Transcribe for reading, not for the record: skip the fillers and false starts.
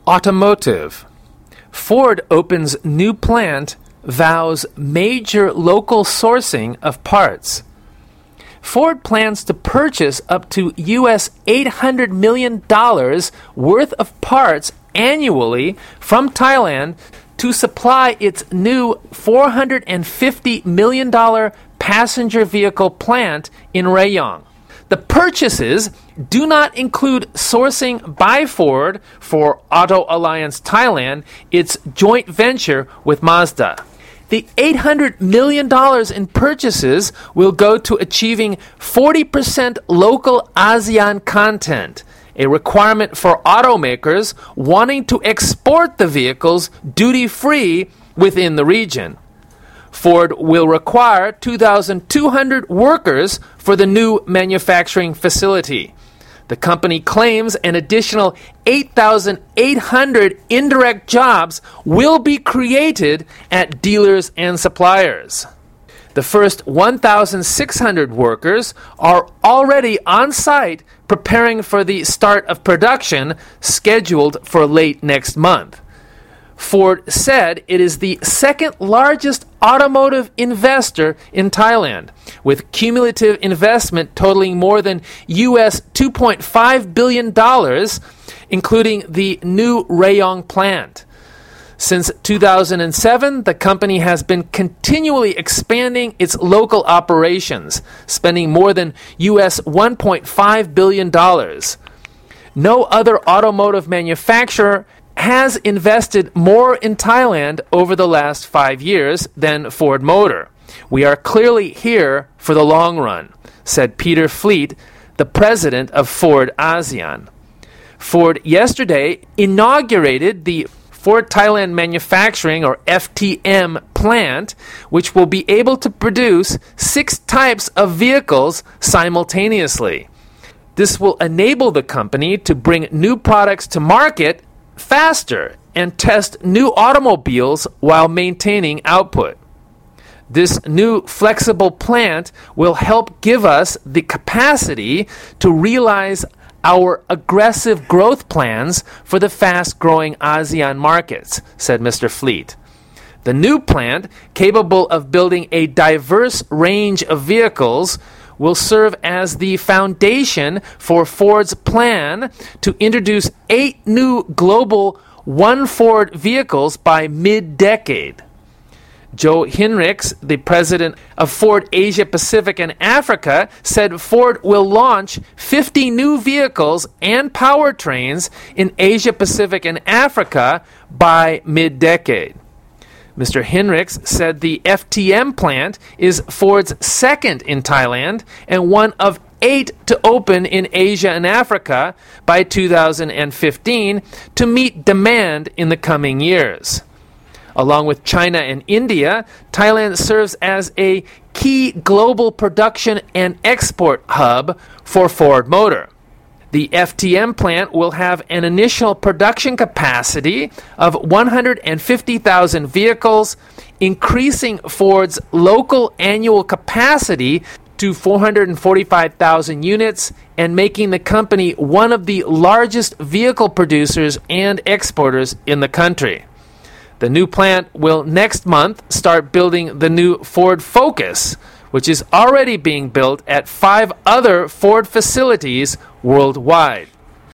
Automotive. Ford opens new plant, vows major local sourcing of parts. Ford plans to purchase up to US $800 million worth of parts annually from Thailand to supply its new $450 million passenger vehicle plant in Rayong. The purchases do not include sourcing by Ford for Auto Alliance Thailand, its joint venture with Mazda. The $800 million in purchases will go to achieving 40% local ASEAN content, a requirement for automakers wanting to export the vehicles duty-free within the region. Ford will require 2,200 workers for the new manufacturing facility. The company claims an additional 8,800 indirect jobs will be created at dealers and suppliers. The first 1,600 workers are already on site preparing for the start of production scheduled for late next month. Ford said it is the second largest automotive investor in Thailand, with cumulative investment totaling more than US $2.5 billion, including the new Rayong plant. Since 2007, the company has been continually expanding its local operations, spending more than US $1.5 billion. No other automotive manufacturer has invested more in Thailand over the last 5 years than Ford Motor. We are clearly here for the long run, said Peter Fleet, the president of Ford ASEAN. Ford yesterday inaugurated the Ford Thailand Manufacturing, or FTM, plant, which will be able to produce 6 types of vehicles simultaneously. This will enable the company to bring new products to market faster and test new automobiles while maintaining output. This new flexible plant will help give us the capacity to realize our aggressive growth plans for the fast-growing ASEAN markets, said Mr. Fleet. The new plant, capable of building a diverse range of vehicles, will serve as the foundation for Ford's plan to introduce 8 new global One Ford vehicles by mid-decade. Joe Hinrichs, the president of Ford Asia Pacific and Africa, said Ford will launch 50 new vehicles and powertrains in Asia Pacific and Africa by mid-decade. Mr. Hinrichs said the FTM plant is Ford's second in Thailand and one of 8 to open in Asia and Africa by 2015 to meet demand in the coming years. Along with China and India, Thailand serves as a key global production and export hub for Ford Motor. The FTM plant will have an initial production capacity of 150,000 vehicles, increasing Ford's local annual capacity to 445,000 units and making the company one of the largest vehicle producers and exporters in the country. The new plant will next month start building the new Ford Focus, which is already being built at 5 other Ford facilities worldwide.